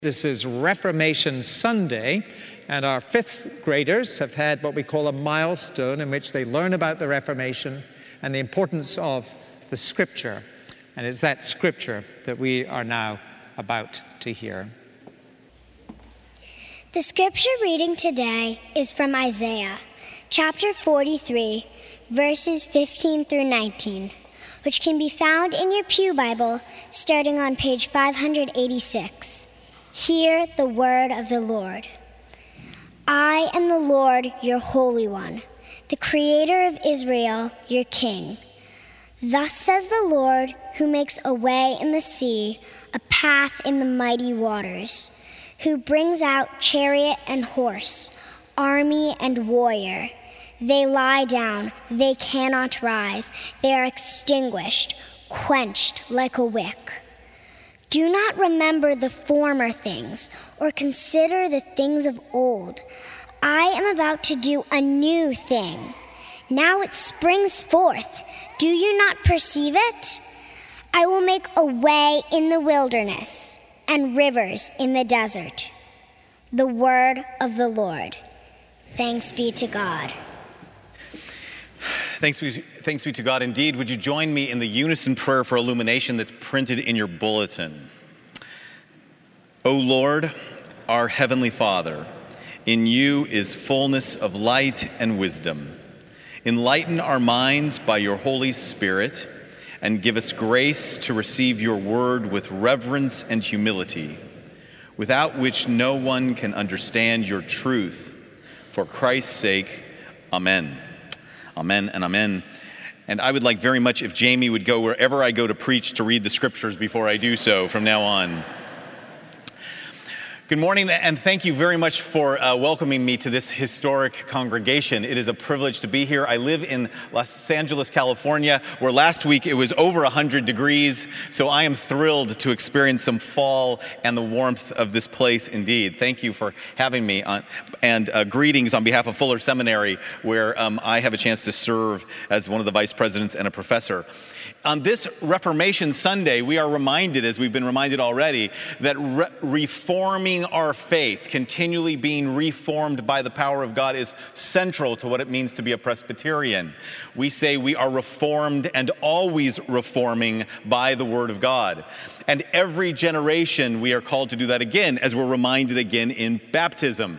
This is Reformation Sunday, and our fifth graders have had what we call a milestone in which they learn about the Reformation and the importance of the Scripture. And it's that Scripture that we are now about to hear. The Scripture reading today is from Isaiah, chapter 43, verses 15 through 19, which can be found in your Pew Bible starting on page 586. Hear the word of the Lord. I am the Lord, your Holy One, the Creator of Israel, your King. Thus says the Lord, who makes a way in the sea, a path in the mighty waters, who brings out chariot and horse, army and warrior. They lie down, they cannot rise, they are extinguished, quenched like a wick. Do not remember the former things, or consider the things of old. I am about to do a new thing. Now it springs forth. Do you not perceive it? I will make a way in the wilderness and rivers in the desert. The word of the Lord. Thanks be to God. Thanks be to God. Indeed, would you join me in the unison prayer for illumination that's printed in your bulletin? O Lord, our Heavenly Father, in you is fullness of light and wisdom. Enlighten our minds by your Holy Spirit and give us grace to receive your word with reverence and humility, without which no one can understand your truth. For Christ's sake, amen. Amen and amen. And I would like very much if Jamie would go wherever I go to preach to read the scriptures before I do so from now on. Good morning, and thank you very much for welcoming me to this historic congregation. It is a privilege to be here. I live in Los Angeles, California, where last week it was over 100 degrees, so I am thrilled to experience some fall and the warmth of this place indeed. Thank you for having me, and greetings on behalf of Fuller Seminary, where I have a chance to serve as one of the vice presidents and a professor. On this Reformation Sunday, we are reminded, as we've been reminded already, that reforming our faith, continually being reformed by the power of God, is central to what it means to be a Presbyterian. We say we are reformed and always reforming by the Word of God. And every generation we are called to do that again, as we're reminded again in baptism.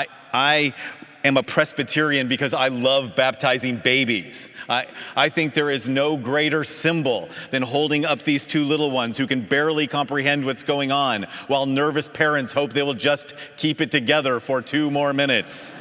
I am a Presbyterian because I love baptizing babies. I think there is no greater symbol than holding up these two little ones who can barely comprehend what's going on, while nervous parents hope they will just keep it together for 2 more minutes.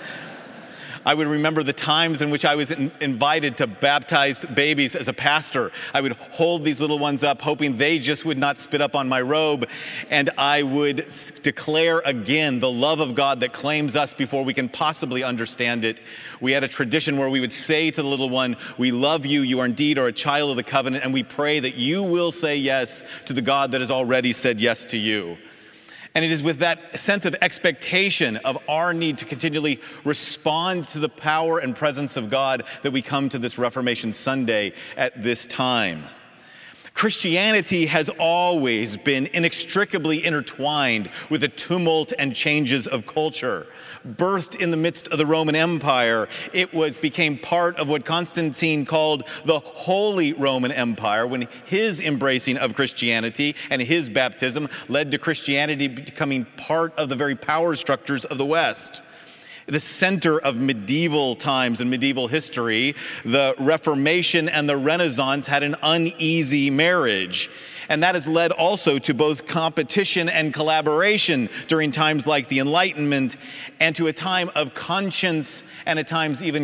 I would remember the times in which I was invited to baptize babies as a pastor. I would hold these little ones up, hoping they just would not spit up on my robe, and I would declare again the love of God that claims us before we can possibly understand it. We had a tradition where we would say to the little one, "We love you, you are indeed a child of the covenant, and we pray that you will say yes to the God that has already said yes to you." And it is with that sense of expectation of our need to continually respond to the power and presence of God that we come to this Reformation Sunday at this time. Christianity has always been inextricably intertwined with the tumult and changes of culture. Birthed in the midst of the Roman Empire, it became part of what Constantine called the Holy Roman Empire, when his embracing of Christianity and his baptism led to Christianity becoming part of the very power structures of the West. The center of medieval times and medieval history, the Reformation and the Renaissance had an uneasy marriage. And that has led also to both competition and collaboration during times like the Enlightenment, and to a time of conscience and at times even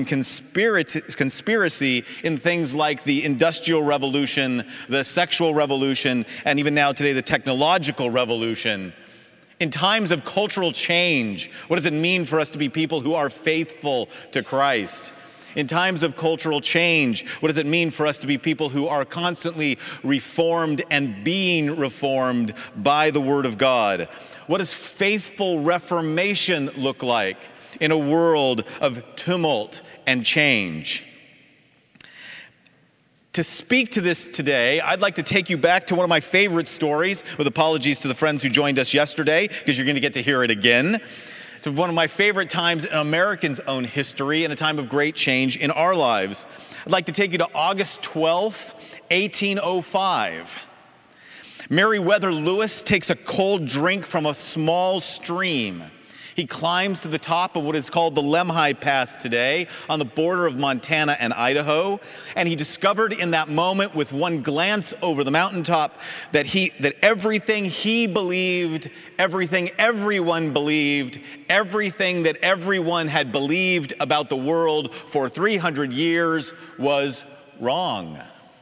conspiracy in things like the Industrial Revolution, the Sexual Revolution, and even now today the Technological Revolution. In times of cultural change, what does it mean for us to be people who are faithful to Christ? In times of cultural change, what does it mean for us to be people who are constantly reformed and being reformed by the Word of God? What does faithful reformation look like in a world of tumult and change? To speak to this today, I'd like to take you back to one of my favorite stories, with apologies to the friends who joined us yesterday, because you're going to get to hear it again, to one of my favorite times in Americans' own history and a time of great change in our lives. I'd like to take you to August 12th, 1805. Meriwether Lewis takes a cold drink from a small stream. He climbs to the top of what is called the Lemhi Pass today on the border of Montana and Idaho. And he discovered in that moment, with one glance over the mountaintop, that everything he believed, everything everyone believed, everything that everyone had believed about the world for 300 years was wrong.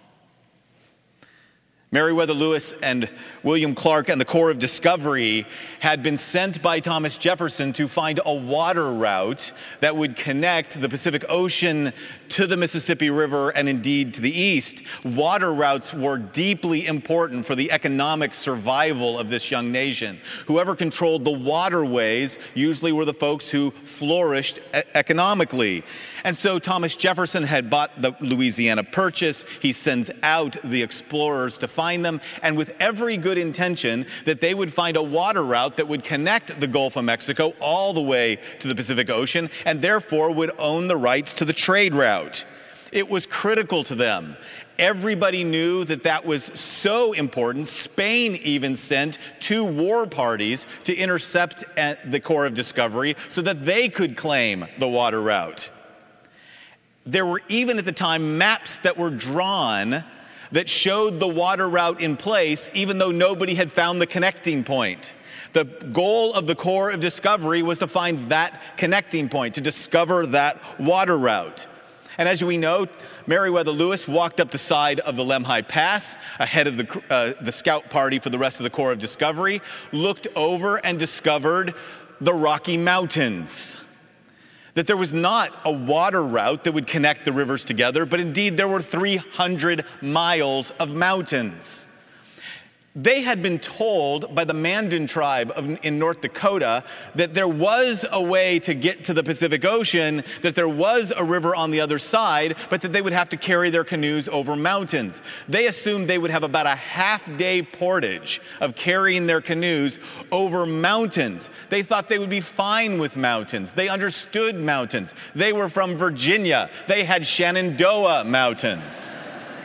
Meriwether Lewis and William Clark and the Corps of Discovery had been sent by Thomas Jefferson to find a water route that would connect the Pacific Ocean to the Mississippi River and indeed to the east. Water routes were deeply important for the economic survival of this young nation. Whoever controlled the waterways usually were the folks who flourished economically. And so Thomas Jefferson had bought the Louisiana Purchase. He sends out the explorers to find them, and with every good intention that they would find a water route that would connect the Gulf of Mexico all the way to the Pacific Ocean, and therefore would own the rights to the trade route. It was critical to them. Everybody knew that that was so important. Spain even sent 2 war parties to intercept the Corps of Discovery so that they could claim the water route. There were even at the time maps that were drawn that showed the water route in place, even though nobody had found the connecting point. The goal of the Corps of Discovery was to find that connecting point, to discover that water route. And as we know, Meriwether Lewis walked up the side of the Lemhi Pass ahead of the scout party for the rest of the Corps of Discovery, looked over and discovered the Rocky Mountains. That there was not a water route that would connect the rivers together, but indeed there were 300 miles of mountains. They had been told by the Mandan tribe in North Dakota that there was a way to get to the Pacific Ocean, that there was a river on the other side, but that they would have to carry their canoes over mountains. They assumed they would have about a half-day portage of carrying their canoes over mountains. They thought they would be fine with mountains. They understood mountains. They were from Virginia. They had Shenandoah Mountains.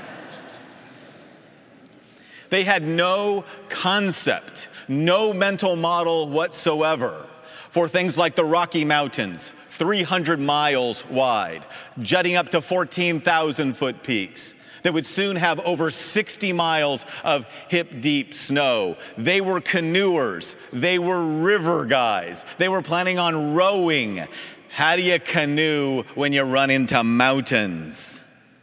They had no concept, no mental model whatsoever for things like the Rocky Mountains, 300 miles wide, jutting up to 14,000-foot peaks that would soon have over 60 miles of hip-deep snow. They were canoers. They were river guys. They were planning on rowing. How do you canoe when you run into mountains?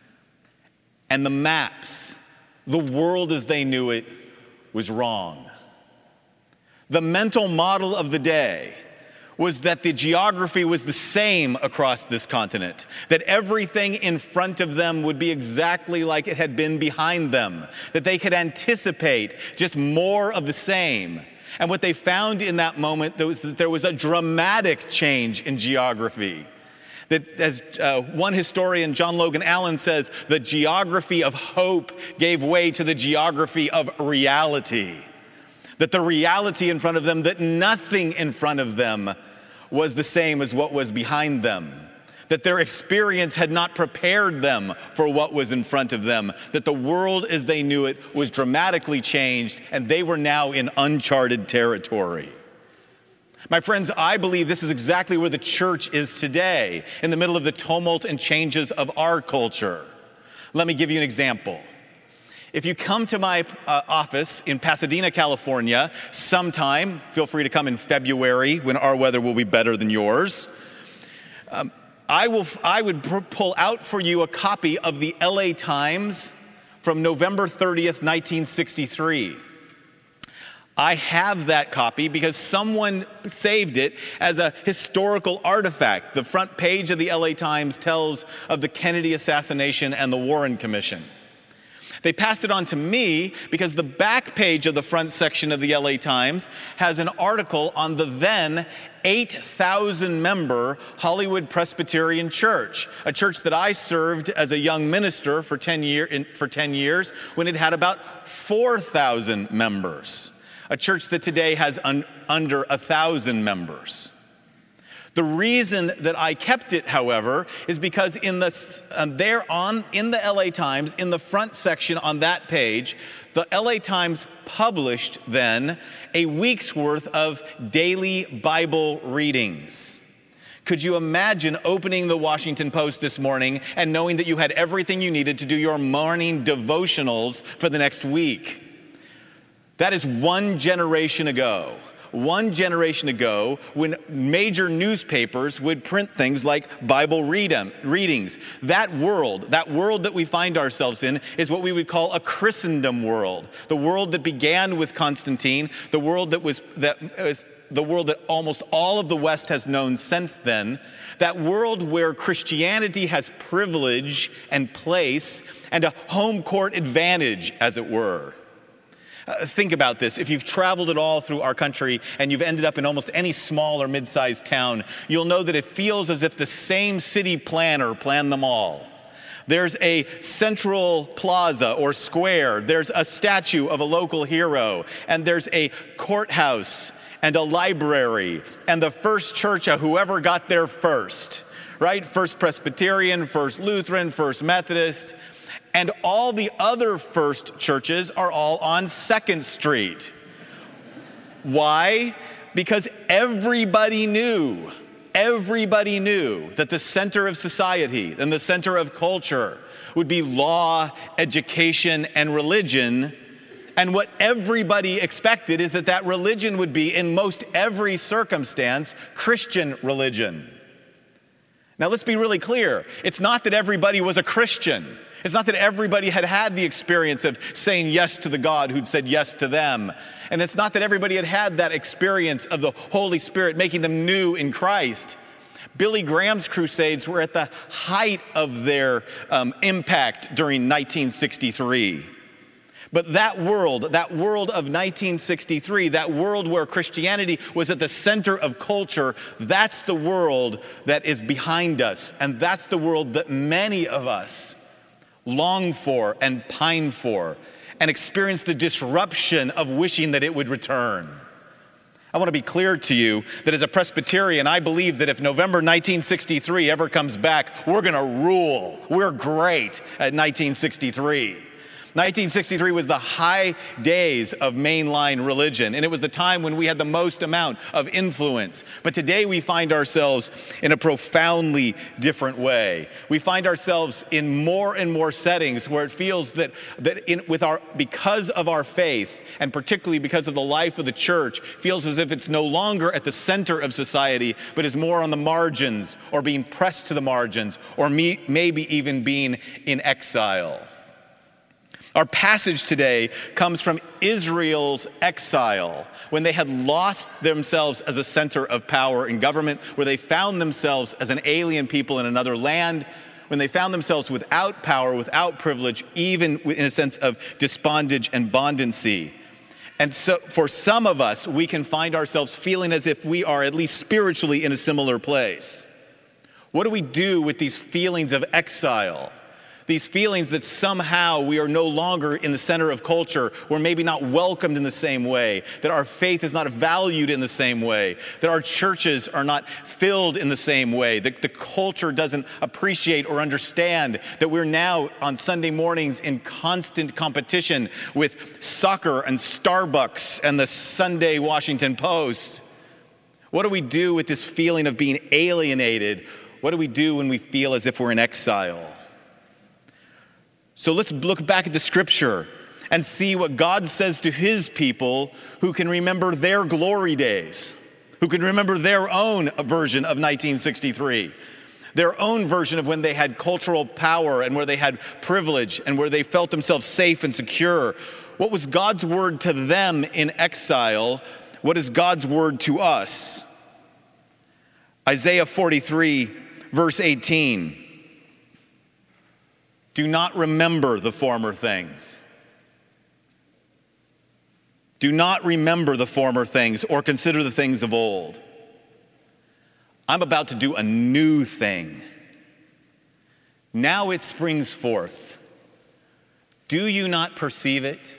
And the maps, the world as they knew it, was wrong. The mental model of the day was that the geography was the same across this continent, that everything in front of them would be exactly like it had been behind them, that they could anticipate just more of the same. And what they found in that moment was that there was a dramatic change in geography. That, as one historian, John Logan Allen, says, the geography of hope gave way to the geography of reality. That the reality in front of them, that nothing in front of them was the same as what was behind them. That their experience had not prepared them for what was in front of them. That the world as they knew it was dramatically changed, and they were now in uncharted territory. My friends, I believe this is exactly where the church is today, in the middle of the tumult and changes of our culture. Let me give you an example. If you come to my office in Pasadena, California, sometime, feel free to come in February when our weather will be better than yours. I would pull out for you a copy of the LA Times from November 30th, 1963. I have that copy because someone saved it as a historical artifact. The front page of the LA Times tells of the Kennedy assassination and the Warren Commission. They passed it on to me because the back page of the front section of the LA Times has an article on the then 8,000 member Hollywood Presbyterian Church, a church that I served as a young minister for 10 years when it had about 4,000 members, a church that today has under 1,000 members. The reason that I kept it, however, is because in the LA Times, in the front section on that page, the LA Times published then a week's worth of daily Bible readings. Could you imagine opening the Washington Post this morning and knowing that you had everything you needed to do your morning devotionals for the next week? That is one generation ago. One generation ago, when major newspapers would print things like Bible readings. That world that we find ourselves in is what we would call a Christendom world. The world that began with Constantine, the world that was the world that almost all of the West has known since then, that world where Christianity has privilege and place and a home court advantage, as it were. Think about this. If you've traveled at all through our country and you've ended up in almost any small or mid-sized town, you'll know that it feels as if the same city planner planned them all. There's a central plaza or square, there's a statue of a local hero, and there's a courthouse and a library and the first church of whoever got there first, right? First Presbyterian, First Lutheran, First Methodist. And all the other first churches are all on 2nd Street. Why? Because everybody knew that the center of society and the center of culture would be law, education, and religion. And what everybody expected is that religion would be, in most every circumstance, Christian religion. Now let's be really clear. It's not that everybody was a Christian. It's not that everybody had the experience of saying yes to the God who'd said yes to them. And it's not that everybody had that experience of the Holy Spirit making them new in Christ. Billy Graham's crusades were at the height of their impact during 1963. But that world of 1963, that world where Christianity was at the center of culture, that's the world that is behind us. And that's the world that many of us long for and pine for and experience the disruption of wishing that it would return. I want to be clear to you that as a Presbyterian, I believe that if November 1963 ever comes back, we're going to rule. We're great at 1963. 1963 was the high days of mainline religion, and it was the time when we had the most amount of influence. But today we find ourselves in a profoundly different way. We find ourselves in more and more settings where it feels because of our faith, and particularly because of the life of the church, feels as if it's no longer at the center of society, but is more on the margins, or being pressed to the margins, or maybe even being in exile. Our passage today comes from Israel's exile, when they had lost themselves as a center of power and government, where they found themselves as an alien people in another land, when they found themselves without power, without privilege, even in a sense of despondage and bondancy. And so for some of us, we can find ourselves feeling as if we are at least spiritually in a similar place. What do we do with these feelings of exile? These feelings that somehow we are no longer in the center of culture, we're maybe not welcomed in the same way, that our faith is not valued in the same way, that our churches are not filled in the same way, that the culture doesn't appreciate or understand, that we're now on Sunday mornings in constant competition with soccer and Starbucks and the Sunday Washington Post. What do we do with this feeling of being alienated? What do we do when we feel as if we're in exile? So let's look back at the scripture and see what God says to his people who can remember their glory days, who can remember their own version of 1963, their own version of when they had cultural power and where they had privilege and where they felt themselves safe and secure. What was God's word to them in exile? What is God's word to us? Isaiah 43, verse 18. Do not remember the former things. Do not remember the former things or consider the things of old. I'm about to do a new thing. Now it springs forth. Do you not perceive it?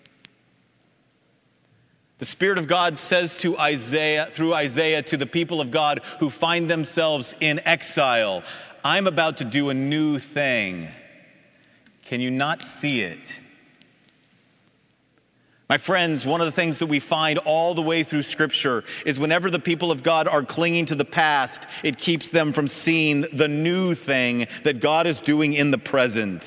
The Spirit of God says to Isaiah, through Isaiah, to the people of God who find themselves in exile, I'm about to do a new thing. Can you not see it? My friends, one of the things that we find all the way through Scripture is whenever the people of God are clinging to the past, it keeps them from seeing the new thing that God is doing in the present.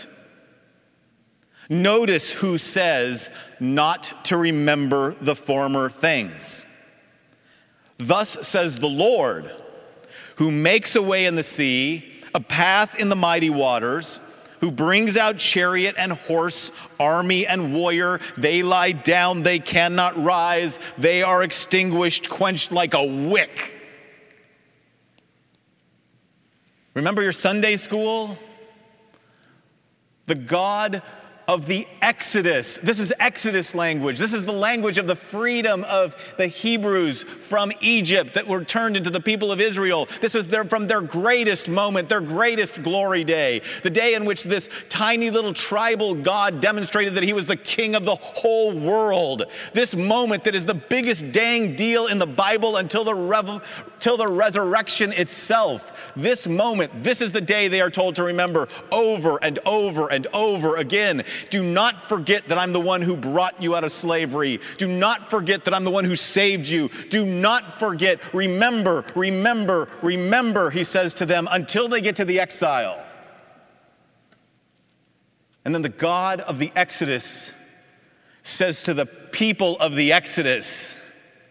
Notice who says not to remember the former things. Thus says the Lord, who makes a way in the sea, a path in the mighty waters, who brings out chariot and horse, army and warrior. They lie down, they cannot rise. They are extinguished, quenched like a wick. Remember your Sunday school? The God of the Exodus. This is Exodus language. This is the language of the freedom of the Hebrews from Egypt that were turned into the people of Israel. This was from their greatest moment, their greatest glory day, the day in which this tiny little tribal God demonstrated that he was the king of the whole world. This moment that is the biggest dang deal in the Bible until the resurrection itself. This moment, this is the day they are told to remember over and over and over again. Do not forget that I'm the one who brought you out of slavery. Do not forget that I'm the one who saved you. Do not forget. Remember, remember, remember, he says to them until they get to the exile. And then the God of the Exodus says to the people of the Exodus,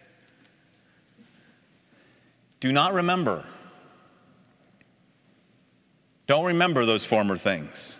do not remember. Don't remember those former things.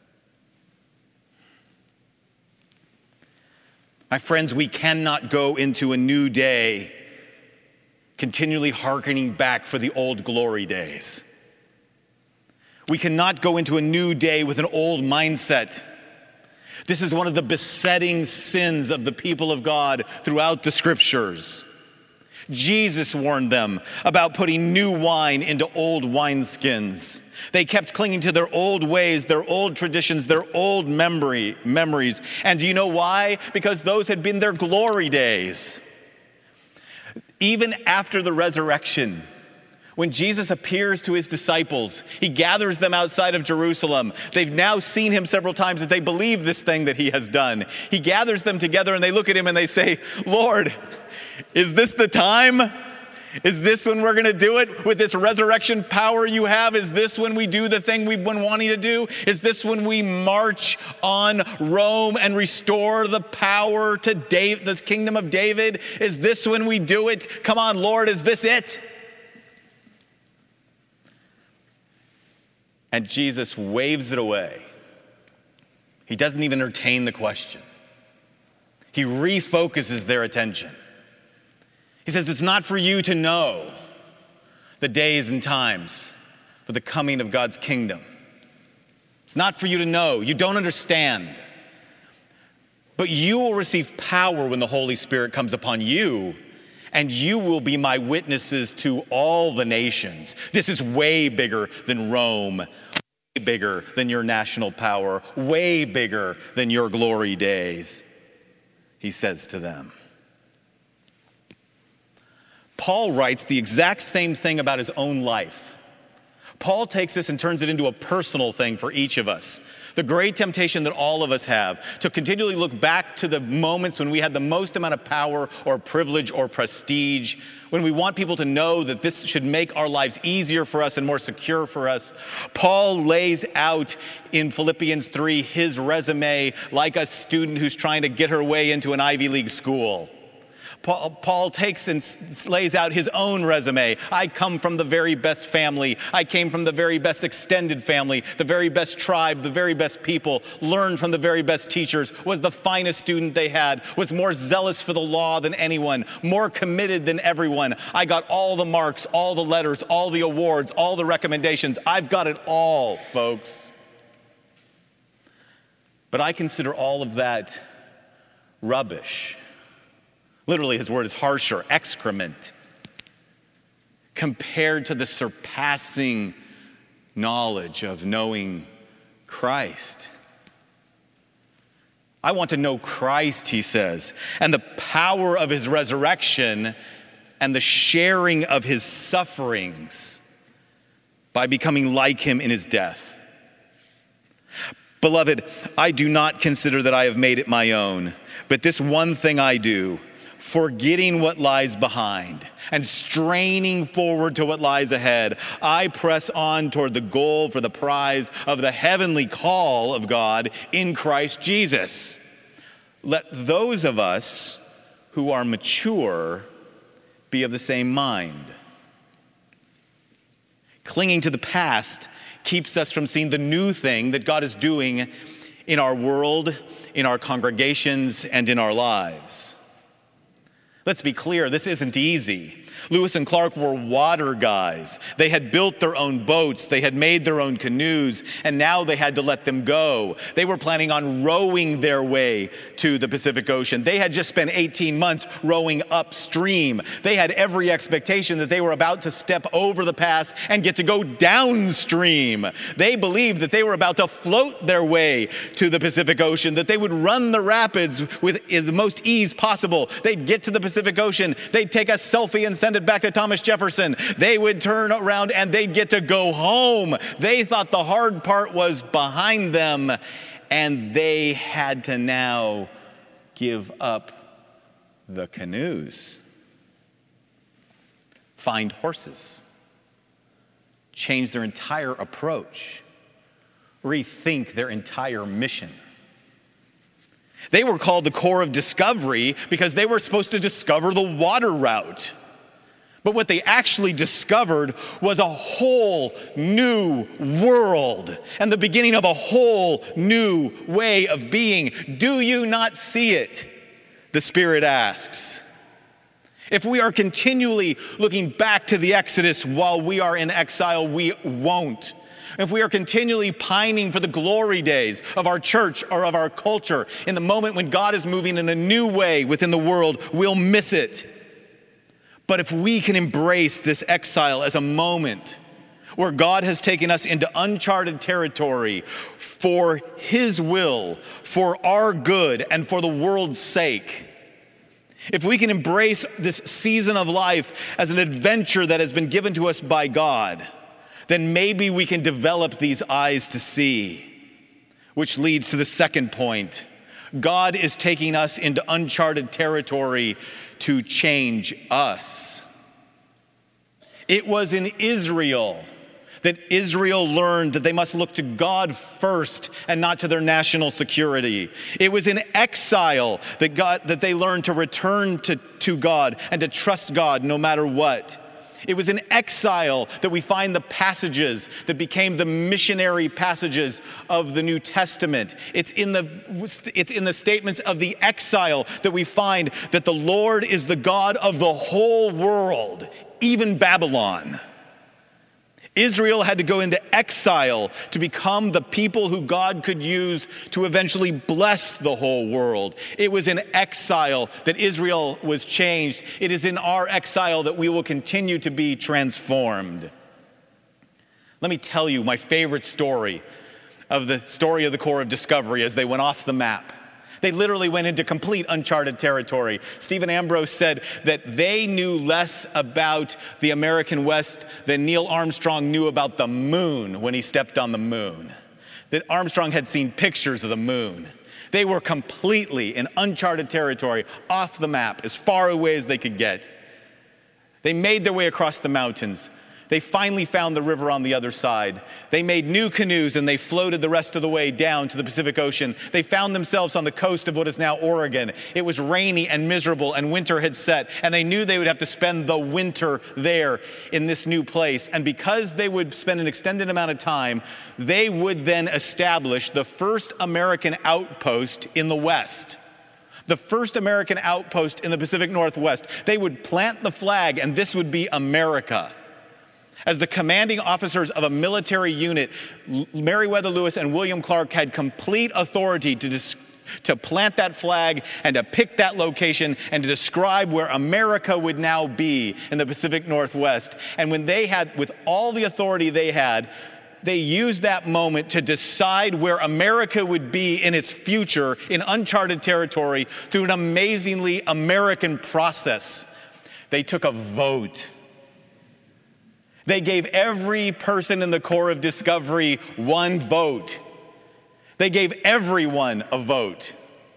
My friends, we cannot go into a new day continually hearkening back for the old glory days. We cannot go into a new day with an old mindset. This is one of the besetting sins of the people of God throughout the Scriptures. Jesus warned them about putting new wine into old wineskins. They kept clinging to their old ways, their old traditions, their old memories. And do you know why? Because those had been their glory days. Even after the resurrection, when Jesus appears to his disciples, he gathers them outside of Jerusalem. They've now seen him several times that they believe this thing that he has done. He gathers them together and they look at him and they say, Lord, is this the time? Is this when we're going to do it with this resurrection power you have? Is this when we do the thing we've been wanting to do? Is this when we march on Rome and restore the power to the kingdom of David? Is this when we do it? Come on, Lord, is this it? And Jesus waves it away. He doesn't even entertain the question. He refocuses their attention. He says, it's not for you to know the days and times for the coming of God's kingdom. It's not for you to know. You don't understand. But you will receive power when the Holy Spirit comes upon you, and you will be my witnesses to all the nations. This is way bigger than Rome, way bigger than your national power, way bigger than your glory days, he says to them. Paul writes the exact same thing about his own life. Paul takes this and turns it into a personal thing for each of us. The great temptation that all of us have to continually look back to the moments when we had the most amount of power or privilege or prestige, when we want people to know that this should make our lives easier for us and more secure for us. Paul lays out in Philippians 3 his resume like a student who's trying to get her way into an Ivy League school. Paul takes and lays out his own resume. I come from the very best family. I came from the very best extended family, the very best tribe, the very best people, learned from the very best teachers, was the finest student they had, was more zealous for the law than anyone, more committed than everyone. I got all the marks, all the letters, all the awards, all the recommendations. I've got it all, folks. But I consider all of that rubbish. Literally, his word is harsher, excrement, compared to the surpassing knowledge of knowing Christ. I want to know Christ, he says, and the power of his resurrection and the sharing of his sufferings by becoming like him in his death. Beloved, I do not consider that I have made it my own, but this one thing I do, forgetting what lies behind and straining forward to what lies ahead, I press on toward the goal for the prize of the heavenly call of God in Christ Jesus. Let those of us who are mature be of the same mind. Clinging to the past keeps us from seeing the new thing that God is doing in our world, in our congregations, and in our lives. Let's be clear, this isn't easy. Lewis and Clark were water guys. They had built their own boats, they had made their own canoes, and now they had to let them go. They were planning on rowing their way to the Pacific Ocean. They had just spent 18 months rowing upstream. They had every expectation that they were about to step over the pass and get to go downstream. They believed that they were about to float their way to the Pacific Ocean, that they would run the rapids with the most ease possible. They'd get to the Pacific Ocean, they'd take a selfie and send it back to Thomas Jefferson. They would turn around and they'd get to go home. They thought the hard part was behind them, and they had to now give up the canoes, find horses, change their entire approach, rethink their entire mission. They were called the Corps of Discovery because they were supposed to discover the water route. But what they actually discovered was a whole new world and the beginning of a whole new way of being. Do you not see it? The Spirit asks. If we are continually looking back to the Exodus while we are in exile, we won't. If we are continually pining for the glory days of our church or of our culture, in the moment when God is moving in a new way within the world, we'll miss it. But if we can embrace this exile as a moment where God has taken us into uncharted territory for His will, for our good, and for the world's sake, if we can embrace this season of life as an adventure that has been given to us by God, then maybe we can develop these eyes to see, which leads to the second point. God is taking us into uncharted territory to change us. It was in Israel that Israel learned that they must look to God first and not to their national security. It was in exile that they learned to return to God and to trust God no matter what. It was in exile that we find the passages that became the missionary passages of the New Testament. It's in the statements of the exile that we find that the Lord is the God of the whole world, even Babylon. Israel had to go into exile to become the people who God could use to eventually bless the whole world. It was in exile that Israel was changed. It is in our exile that we will continue to be transformed. Let me tell you my favorite story of the Corps of Discovery as they went off the map. They literally went into complete uncharted territory. Stephen Ambrose said that they knew less about the American West than Neil Armstrong knew about the moon when he stepped on the moon. That Armstrong had seen pictures of the moon. They were completely in uncharted territory, off the map, as far away as they could get. They made their way across the mountains. They finally found the river on the other side. They made new canoes and they floated the rest of the way down to the Pacific Ocean. They found themselves on the coast of what is now Oregon. It was rainy and miserable and winter had set, and they knew they would have to spend the winter there in this new place. And because they would spend an extended amount of time, they would then establish the first American outpost in the West. The first American outpost in the Pacific Northwest. They would plant the flag and this would be America. As the commanding officers of a military unit, Meriwether Lewis and William Clark had complete authority to plant that flag and to pick that location and to describe where America would now be in the Pacific Northwest. And when they had, with all the authority they had, they used that moment to decide where America would be in its future in uncharted territory through an amazingly American process. They took a vote. They gave every person in the Corps of Discovery one vote. They gave everyone a vote.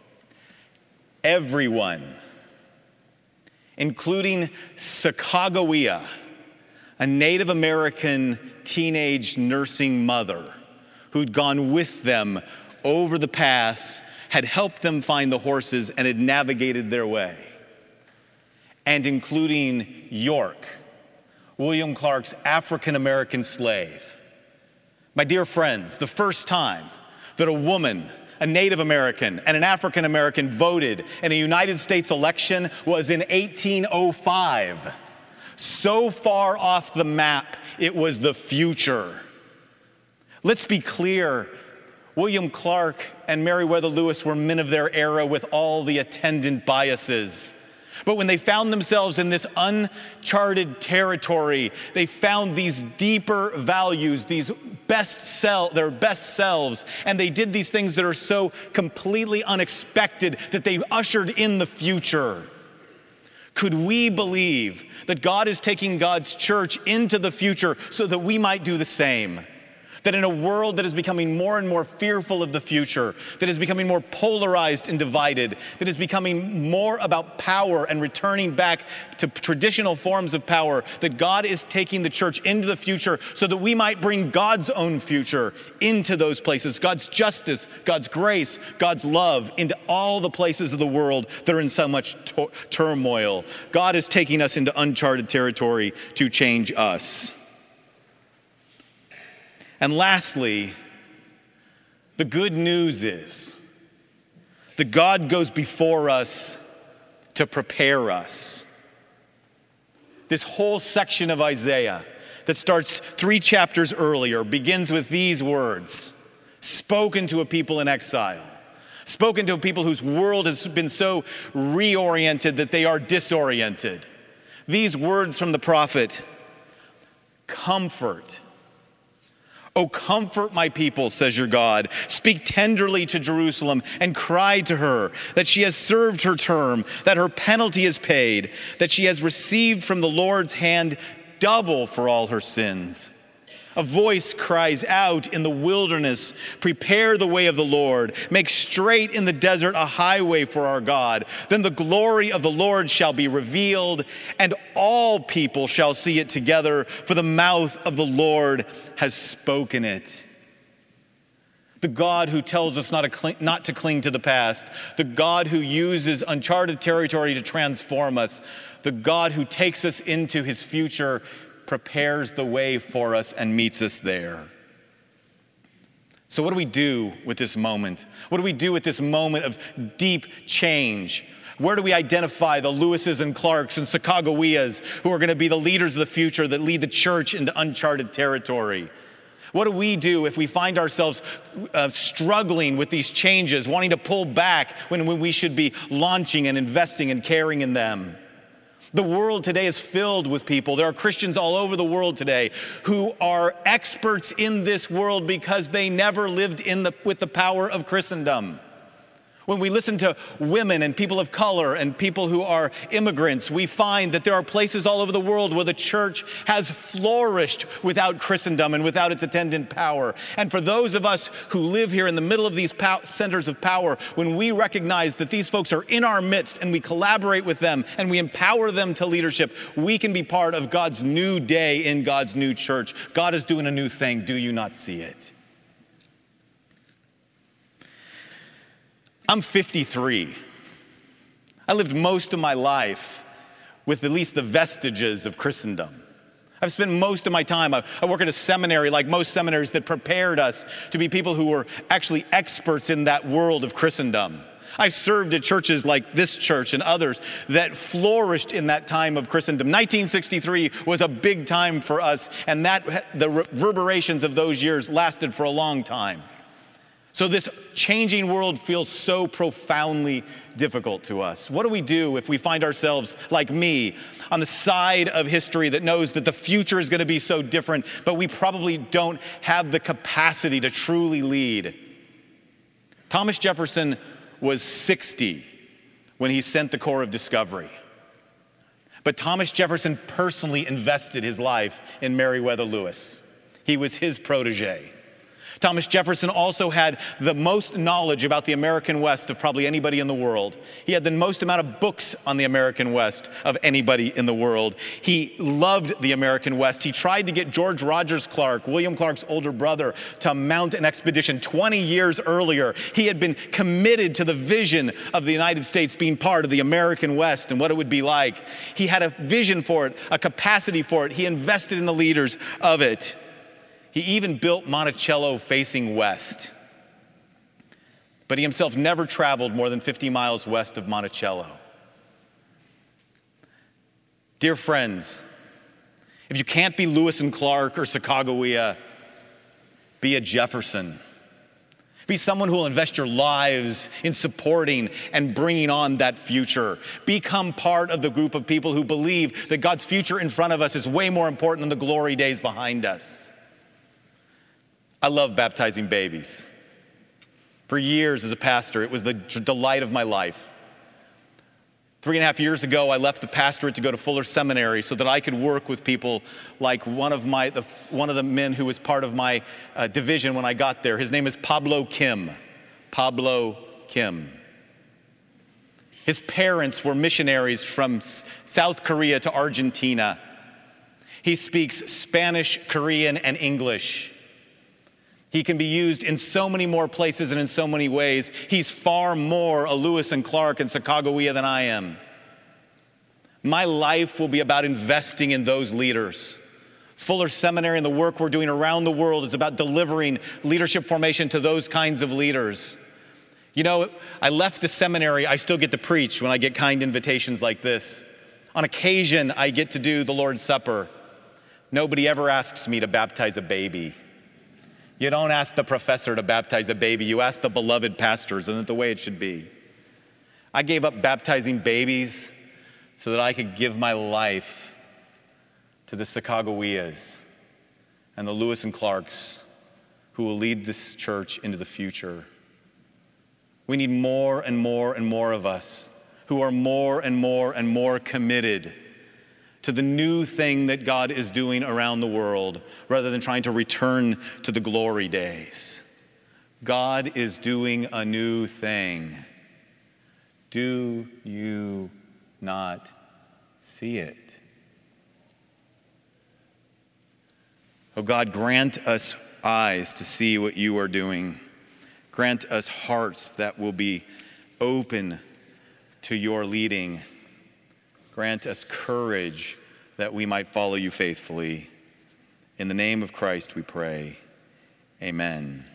Everyone, including Sacagawea, a Native American teenage nursing mother who'd gone with them over the pass, had helped them find the horses, and had navigated their way. And including York, William Clark's African-American slave. My dear friends, the first time that a woman, a Native American, and an African American voted in a United States election was in 1805. So far off the map, it was the future. Let's be clear, William Clark and Meriwether Lewis were men of their era with all the attendant biases. But when they found themselves in this uncharted territory, they found these deeper values, their best selves, and they did these things that are so completely unexpected that they ushered in the future. Could we believe that God is taking God's church into the future so that we might do the same? That in a world that is becoming more and more fearful of the future, that is becoming more polarized and divided, that is becoming more about power and returning back to traditional forms of power, that God is taking the church into the future so that we might bring God's own future into those places, God's justice, God's grace, God's love into all the places of the world that are in so much turmoil. God is taking us into uncharted territory to change us. And lastly, the good news is that God goes before us to prepare us. This whole section of Isaiah that starts 3 chapters earlier begins with these words, spoken to a people in exile, spoken to a people whose world has been so reoriented that they are disoriented. These words from the prophet, comfort. Oh, comfort my people, says your God. Speak tenderly to Jerusalem and cry to her that she has served her term, that her penalty is paid, that she has received from the Lord's hand double for all her sins. A voice cries out in the wilderness, prepare the way of the Lord, make straight in the desert a highway for our God. Then the glory of the Lord shall be revealed, and all people shall see it together, for the mouth of the Lord has spoken it. The God who tells us not to cling to the past, the God who uses uncharted territory to transform us, the God who takes us into his future, prepares the way for us and meets us there. So what do we do with this moment? What do we do with this moment of deep change? Where do we identify the Lewises and Clarks and Sacagaweas who are going to be the leaders of the future that lead the church into uncharted territory? What do we do if we find ourselves struggling with these changes, wanting to pull back when we should be launching and investing and caring in them? The world today is filled with people. There are Christians all over the world today who are experts in this world because they never lived with the power of Christendom. When we listen to women and people of color and people who are immigrants, we find that there are places all over the world where the church has flourished without Christendom and without its attendant power. And for those of us who live here in the middle of these centers of power, when we recognize that these folks are in our midst and we collaborate with them and we empower them to leadership, we can be part of God's new day in God's new church. God is doing a new thing. Do you not see it? I'm 53. I lived most of my life with at least the vestiges of Christendom. I've spent most of my time, I work at a seminary like most seminaries that prepared us to be people who were actually experts in that world of Christendom. I've served at churches like this church and others that flourished in that time of Christendom. 1963 was a big time for us, and the reverberations of those years lasted for a long time. So this changing world feels so profoundly difficult to us. What do we do if we find ourselves, like me, on the side of history that knows that the future is going to be so different, but we probably don't have the capacity to truly lead? Thomas Jefferson was 60 when he sent the Corps of Discovery. But Thomas Jefferson personally invested his life in Meriwether Lewis. He was his protege. Thomas Jefferson also had the most knowledge about the American West of probably anybody in the world. He had the most amount of books on the American West of anybody in the world. He loved the American West. He tried to get George Rogers Clark, William Clark's older brother, to mount an expedition 20 years earlier. He had been committed to the vision of the United States being part of the American West and what it would be like. He had a vision for it, a capacity for it. He invested in the leaders of it. He even built Monticello facing west. But he himself never traveled more than 50 miles west of Monticello. Dear friends, if you can't be Lewis and Clark or Sacagawea, be a Jefferson. Be someone who will invest your lives in supporting and bringing on that future. Become part of the group of people who believe that God's future in front of us is way more important than the glory days behind us. I love baptizing babies. For years as a pastor, it was the delight of my life. 3.5 years ago, I left the pastorate to go to Fuller Seminary so that I could work with people like one of the men who was part of my division when I got there. His name is Pablo Kim. Pablo Kim. His parents were missionaries from South Korea to Argentina. He speaks Spanish, Korean, and English. He can be used in so many more places and in so many ways. He's far more a Lewis and Clark and Sacagawea than I am. My life will be about investing in those leaders. Fuller Seminary and the work we're doing around the world is about delivering leadership formation to those kinds of leaders. You know, I left the seminary, I still get to preach when I get kind invitations like this. On occasion, I get to do the Lord's Supper. Nobody ever asks me to baptize a baby. You don't ask the professor to baptize a baby. You ask the beloved pastors, isn't it the way it should be? I gave up baptizing babies so that I could give my life to the Sacagaweas and the Lewis and Clarks who will lead this church into the future. We need more and more and more of us who are more and more and more committed to the new thing that God is doing around the world, rather than trying to return to the glory days. God is doing a new thing. Do you not see it? Oh God, grant us eyes to see what you are doing. Grant us hearts that will be open to your leading. Grant us courage that we might follow you faithfully. In the name of Christ we pray. Amen.